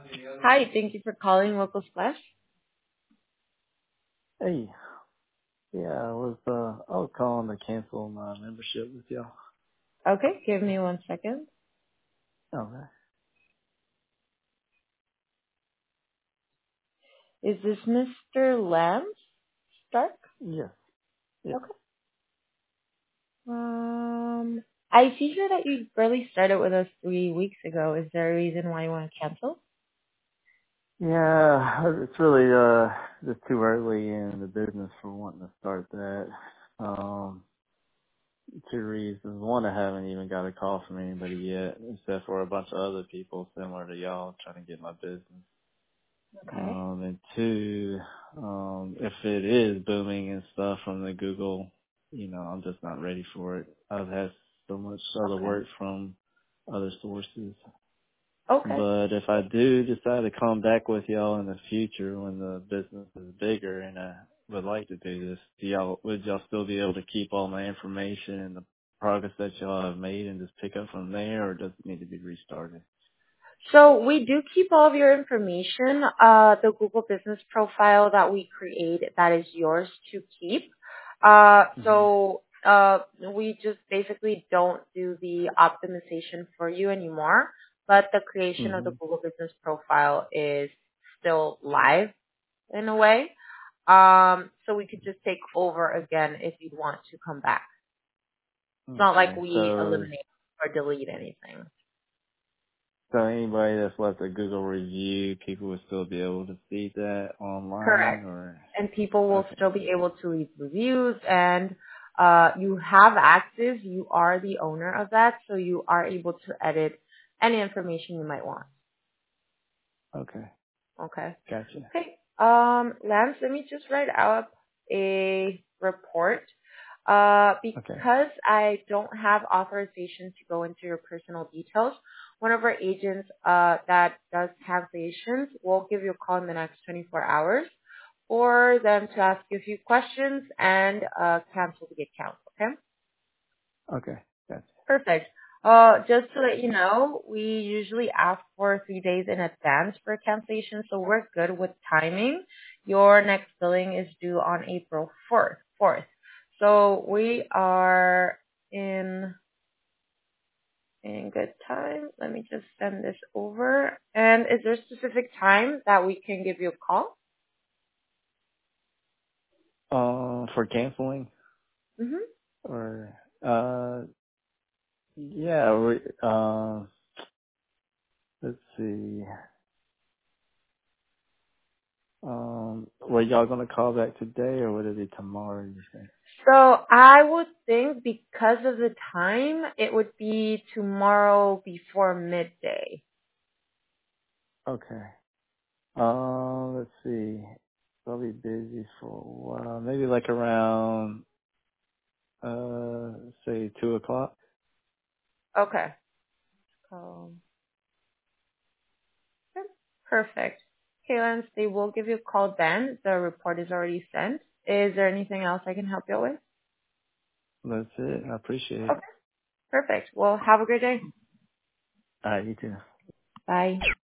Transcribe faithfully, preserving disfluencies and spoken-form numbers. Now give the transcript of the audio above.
Hi, thank you for calling Local Splash. Hey, yeah, I was uh I was calling to cancel my membership with y'all. Okay, give me one second. Okay. Is this Mister Lance Stark? Yes. Yes. Okay. Um, I see here that you barely started with us three weeks ago. Is there a reason why you want to cancel? Yeah, it's really uh just too early in the business for wanting to start that. Um, two reasons. One, I haven't even got a call from anybody yet, except for a bunch of other people similar to y'all trying to get my business. Okay. Um, and two, um, if it is booming and stuff from the Google, you know, I'm just not ready for it. I've had so much other Okay. work from other sources. Okay. But if I do decide to come back with y'all in the future when the business is bigger and I would like to do this, do y'all, would y'all still be able to keep all my information and the progress that y'all have made and just pick up from there, or does it need to be restarted? So we do keep all of your information. Uh, the Google Business profile that we create, that is yours to keep. Uh, hmm so uh, we just basically don't do the optimization for you anymore, but the creation of the hmm Google Business profile is still live in a way. Um, so we could just take over again if you'd want to come back. It's not like Okay. we So eliminate or delete anything. So anybody that's left a Google review, people would still be able to see that online, Correct. or And people will okay, still be able to leave reviews, and uh, you have access. You are the owner of that, so you are able to edit any information you might want. okay, Okay. gotcha. Okay. Um, Lance, let me just write up a report. Uh, Okay, because I don't have authorization to go into your personal details, one of our agents uh, that does cancellations will give you a call in the next twenty-four hours for them to ask you a few questions and uh, cancel the account. Okay? okay, gotcha. Perfect. Uh, just to let you know, we usually ask for three days in advance for cancellation, so we're good with timing. Your next billing is due on April fourth. fourth. So we are in in good time. Let me just send this over. And is there a specific time that we can give you a call? Uh, for canceling, Mm-hmm. or uh, yeah, we uh, let's see. Um, were y'all gonna call back today, or would it be tomorrow? You think? So I would think because of the time, it would be tomorrow before midday. Okay. Uh, let's see. I'll be busy for a while. Maybe like around uh, say two o'clock. Okay. Um, okay. Perfect. Okay, Lance, they will give you a call then. The report is already sent. Is there anything else I can help you with? That's it. I appreciate it. Okay. Perfect. Well, have a great day. All right, you too. Bye.